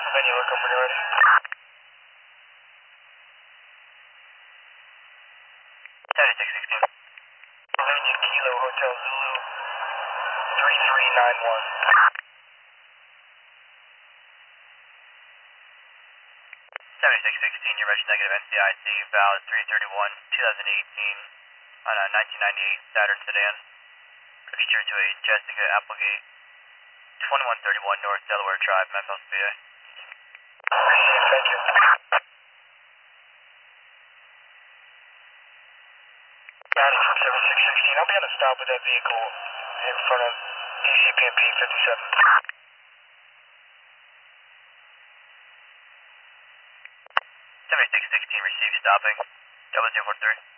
Pennsylvania, look up when you're ready. 7616. Pennsylvania, Kilo Hotel Zulu 3391. 7616, you're registered negative NCIC, valid 331, 2018, on a 1998 Saturn sedan. Registered to a Jessica Applegate, 2131 North Delaware Drive, Memphis, PA. Thank you. Got it from 7616. I'll be on a stop with that vehicle in front of DCPMP 57. 7616, received stopping. 0043.